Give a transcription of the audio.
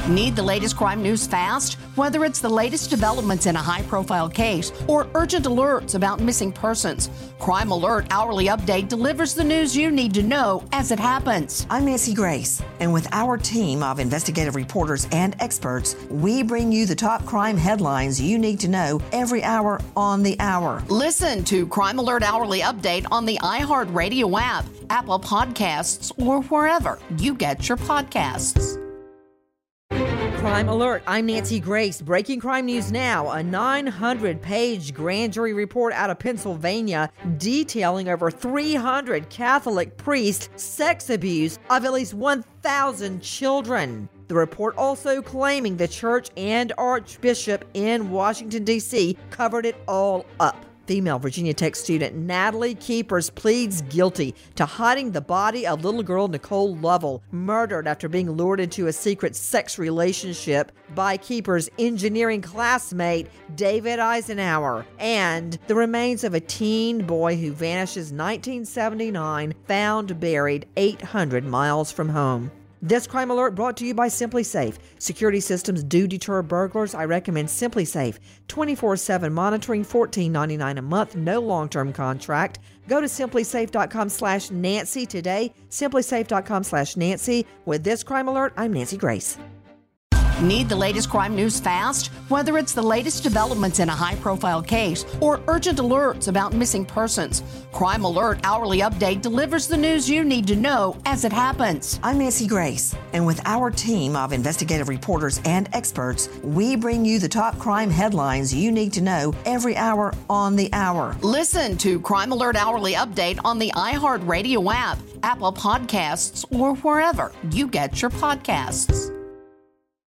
Need the latest crime news fast? Whether it's the latest developments in a high-profile case or urgent alerts about missing persons, Crime Alert Hourly Update delivers the news you need to know as it happens. I'm Nancy Grace, and with our team of investigative reporters and experts, we bring you the top crime headlines you need to know every hour on the hour. Listen to Crime Alert Hourly Update on the iHeartRadio app, Apple Podcasts, or wherever you get your podcasts. Crime Alert, I'm Nancy Grace. Breaking crime news now. A 900-page grand jury report out of Pennsylvania detailing over 300 Catholic priests' sex abuse of at least 1,000 children. The report also claiming the church and archbishop in Washington, D.C. covered it all up. Female Virginia Tech student Natalie Keepers pleads guilty to hiding the body of little girl Nicole Lovell, murdered after being lured into a secret sex relationship by Keepers' engineering classmate David Eisenhower, and the remains of a teen boy who vanishes 1979, found buried 800 miles from home. This Crime Alert brought to you by Simply Safe. Security systems do deter burglars. I recommend Simply Safe. 24/7 monitoring, $14.99 a month, no long-term contract. Go to simplysafe.com/Nancy today. Simplysafe.com/Nancy. With this Crime Alert, I'm Nancy Grace. Need the latest crime news fast? Whether it's the latest developments in a high-profile case or urgent alerts about missing persons, Crime Alert Hourly Update delivers the news you need to know as it happens. I'm Nancy Grace, and with our team of investigative reporters and experts, we bring you the top crime headlines you need to know every hour on the hour. Listen to Crime Alert Hourly Update on the iHeartRadio app, Apple Podcasts, or wherever you get your podcasts.